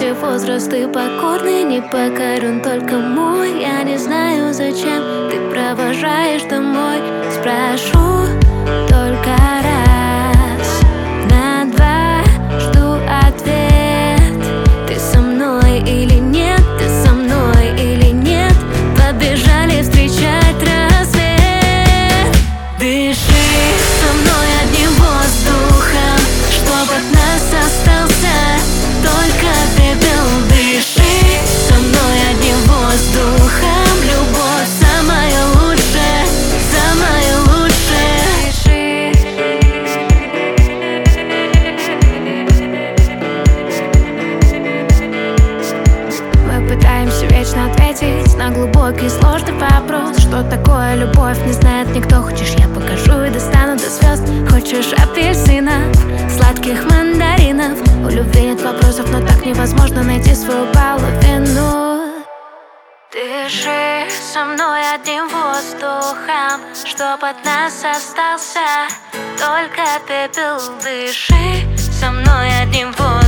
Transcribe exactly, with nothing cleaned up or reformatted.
где возраст и покорный, не покорен только мой. Я не знаю, зачем ты провожаешь домой. Спрошу только раз, на два жду ответ. Ты со мной или нет, ты со мной или нет. Побежали встречать рассвет. Дыши со мной одним воздухом, чтоб от нас остался только пепел. Дыши со мной одним воздухом, любовь самая лучшая, самая лучшая. Мы пытаемся вечно ответить на глубокий сложный вопрос: что такое любовь, не знает никто. Хочешь, я покажу и достану до звезд. Хочешь апельсинов, сладких мандаринов. У любви нет вопросов, но так невозможно найти свою половину. Дыши со мной одним воздухом, чтоб от нас остался только пепел. Дыши со мной одним воздухом.